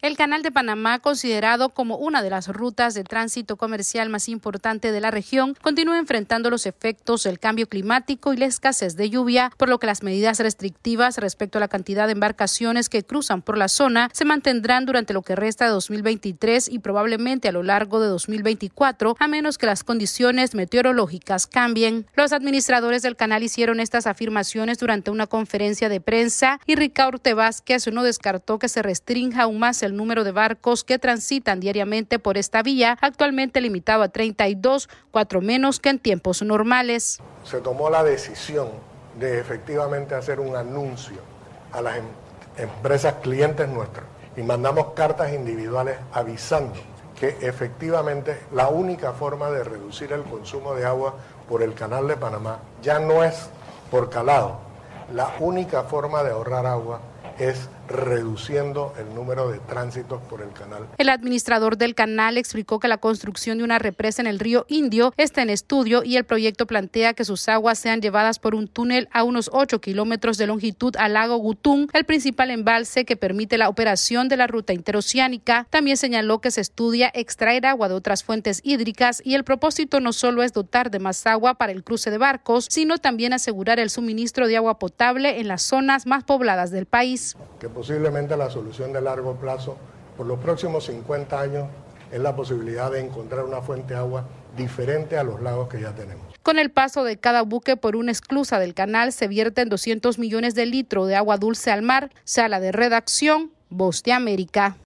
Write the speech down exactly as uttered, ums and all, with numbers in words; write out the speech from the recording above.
El Canal de Panamá, considerado como una de las rutas de tránsito comercial más importante de la región, continúa enfrentando los efectos del cambio climático y la escasez de lluvia, por lo que las medidas restrictivas respecto a la cantidad de embarcaciones que cruzan por la zona se mantendrán durante lo que resta de dos mil veintitrés y probablemente a lo largo de dos mil veinticuatro, a menos que las condiciones meteorológicas cambien. Los administradores del canal hicieron estas afirmaciones durante una conferencia de prensa y Ricardo Vázquez no descartó que se restrinja aún más el número de barcos que transitan diariamente por esta vía, actualmente limitado a treinta y dos, cuatro menos que en tiempos normales. Se tomó la decisión de efectivamente hacer un anuncio a las em empresas clientes nuestras y mandamos cartas individuales avisando que efectivamente la única forma de reducir el consumo de agua por el Canal de Panamá ya no es por calado. La única forma de ahorrar agua es reduciendo el número de tránsitos por el canal. El administrador del canal explicó que la construcción de una represa en el río Indio está en estudio y el proyecto plantea que sus aguas sean llevadas por un túnel a unos ocho kilómetros de longitud al lago Gutún, el principal embalse que permite la operación de la ruta interoceánica. También señaló que se estudia extraer agua de otras fuentes hídricas y el propósito no solo es dotar de más agua para el cruce de barcos, sino también asegurar el suministro de agua potable en las zonas más pobladas del país. Que posiblemente la solución de largo plazo por los próximos cincuenta años es la posibilidad de encontrar una fuente de agua diferente a los lagos que ya tenemos. Con el paso de cada buque por una esclusa del canal se vierten doscientos millones de litros de agua dulce al mar. Sala de redacción, Voz de América.